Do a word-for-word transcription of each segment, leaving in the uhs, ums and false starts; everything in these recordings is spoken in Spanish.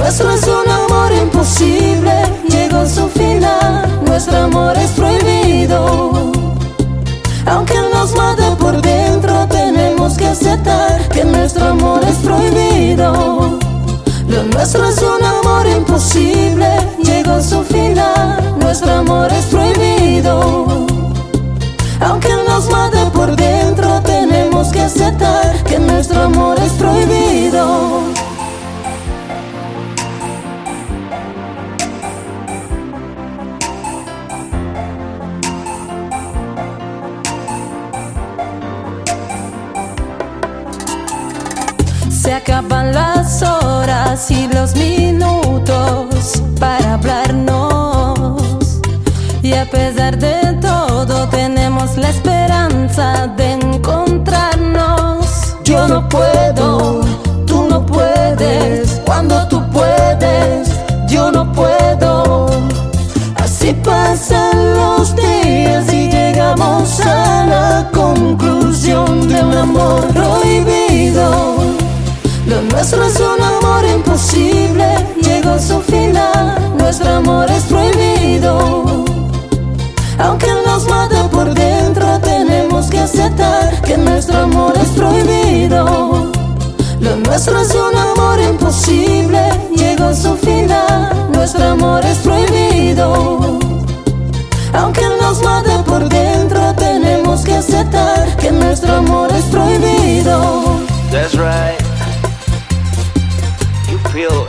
nuestro es un amor imposible, llegó a su final. Nuestro amor es prohibido. Aunque nos mate por dentro, tenemos que aceptar que nuestro amor es prohibido. Lo nuestro es un amor imposible, llegó a su final. Nuestro amor es prohibido. Aunque nos mate por dentro, tenemos que aceptar que nuestro amor es prohibido. Se acaban las horas y los minutos para hablarnos, y a pesar de todo tenemos la esperanza de encontrarnos. Yo no puedo, tú no puedes, cuando tú puedes, yo no puedo. Así pasan los días y llegamos a la conclusión de un amor prohibido. Lo nuestro es un amor imposible, llegó a su final. Nuestro amor es prohibido. Aunque nos mate por dentro, tenemos que aceptar que nuestro amor es prohibido. Lo nuestro es un amor imposible, llegó a su final. Nuestro amor es prohibido. Aunque nos mate por dentro, tenemos que aceptar que nuestro amor es prohibido. That's right. You feel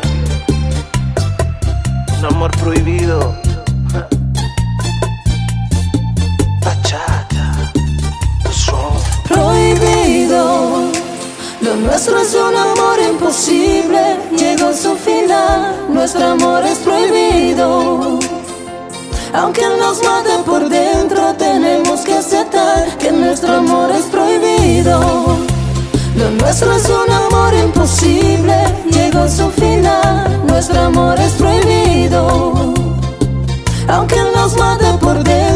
un amor prohibido. Bachata, son prohibido. Lo nuestro es un amor imposible, llegó a su final. Nuestro amor es prohibido. Aunque nos mate por dentro, tenemos que aceptar que nuestro amor es prohibido. Lo nuestro es un amor imposible, llegó a su final. Nuestro amor es prohibido. Aunque nos mate por dentro,